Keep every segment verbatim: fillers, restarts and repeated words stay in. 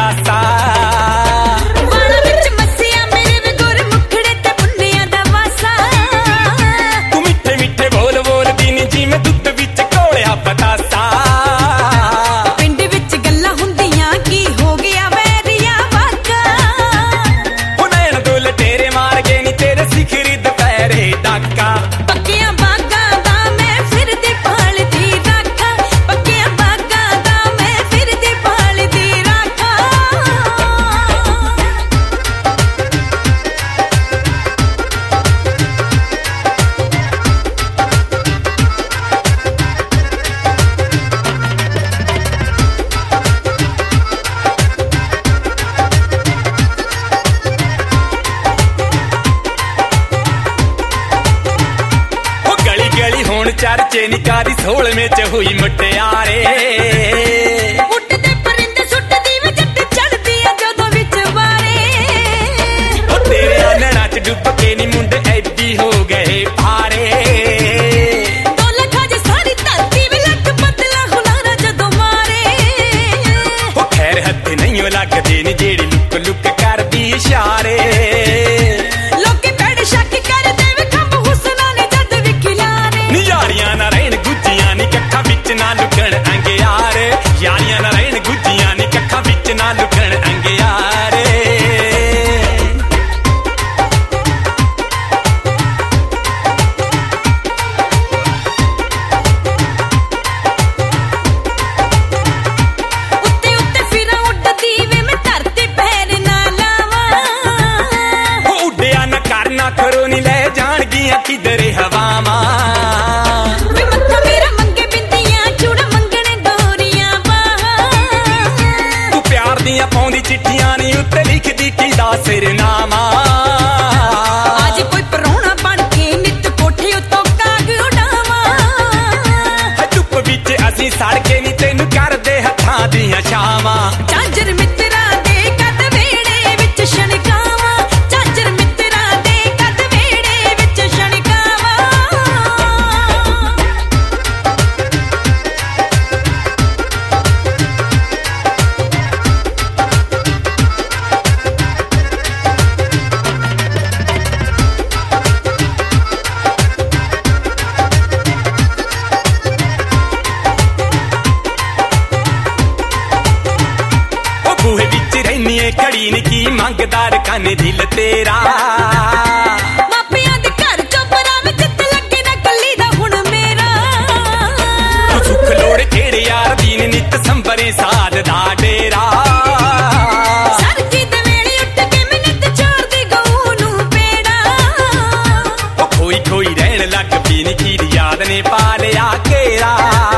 ਪਤਾਸਾ चर्चे निकारी सोल में च हुई मुटियारे उठदे परिंदे सुटदी वे जट चढ़दी आ जदों विच वारे ओ तेरे नैना च डुब के नी मुंडे ऐडी हो गए पारे दो लखा जे सारी धरती वे लग बदला हुलारा जदों मारे ओ खैर हत्थ नहीं लगदे नी जेड़ी लुक लुक करदी इशारे यारियां ना रहन गुज्जियां नी कखा विच ना लुकण अंगियारे उत्ते उत्ते फिरां उड्डदी वे मैं धरती पैर ना लावां उड्डिया ना करना करो नी ले जाणगियां किधरे हवावां पाउंदी चिट्ठियां नी उत्ते लिखदी किदा सिरनामा आज कोई परौना बन के नित कोठे उत्तों काग उड़ावां धुप विच असीं सड़ के नी तैनूं करदे हत्थां दियां छावां झांजर मित्तरां दे कद वेड़े विच छणकावां झांजर मित्तरां दे कद वेड़े विच छणकावां बूहे विच रहनी है घड़ी नी की मंगदार काने दिल तेरा मापियां दे घर चों परां विच ते लगे ना कल्ली दा हुण मेरा तू सुख लोड़ केड़े यार दीन नित संबरे साध दा डेरा सरजी दे वेले उठ के मैं नित छोड़दी गऊ नूं पेड़ा ओ खोई खोई रहन लग पी नी की याद ने पा लिया घेरा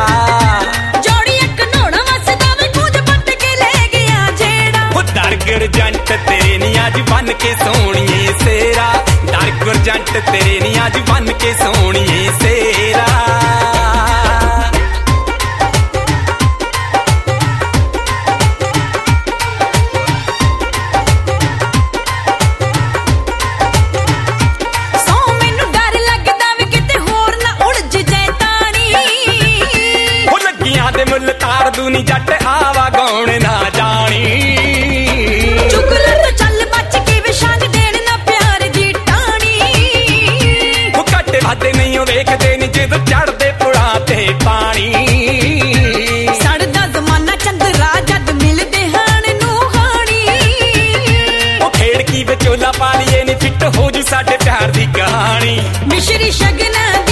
गुरजंट तेरे नी अज बन के सोहणिए सेरा डर गुरजंट तेरे नी अज बन के सोहणिए सेरा सौ मैनू डर लगदा वे किते होर ना उड़ज जाए तानी ओ लगियां दे मुल तार दू नी जट आवा गौण ना जानी वेखदे नी जदों चढ़दे पुड़ा ते पानी सड़दा जमाना चंदरा जद मिलदे हाण नूं हाणी ओ खेड़ की विचोला पा लईए नी फिट हो जू साडे प्यार दी कहानी मिश्री शगना